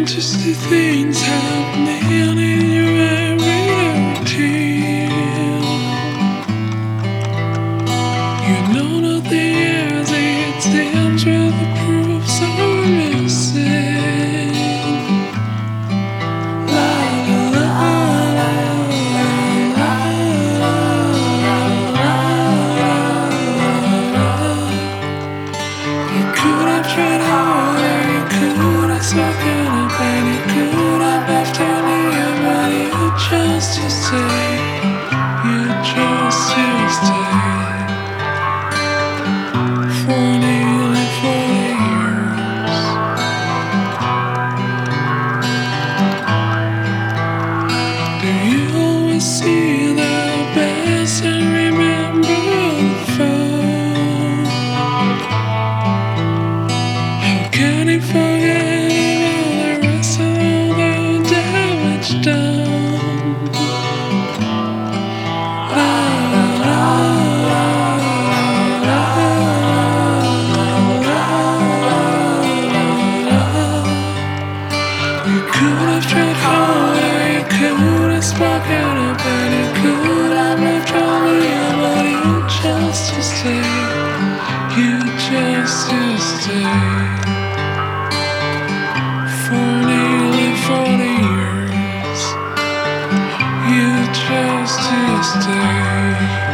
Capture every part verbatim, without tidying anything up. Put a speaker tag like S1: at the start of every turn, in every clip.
S1: to see things happening in your everyday routine. You know nothing as it seems where the proofs are missing. La la la la la la la la. You could have tried harder, you could have spoken up, and you could have left earlier, but you chose to stay. You chose to stay. For nearly forty years. Do you always see the best and remember the first? How can you forget all the rest of all the damage done? La la la la la la. You could have tried harder, you could have spoken up, and you could have left earlier, but you chose to stay. You chose to stay. For nearly forty years, you chose to stay.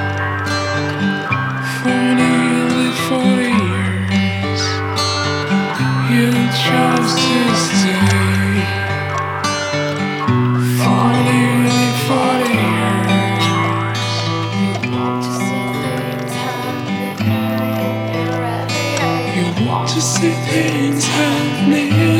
S1: For nearly forty years, you chose to stay. For nearly forty years. You want to see things happening.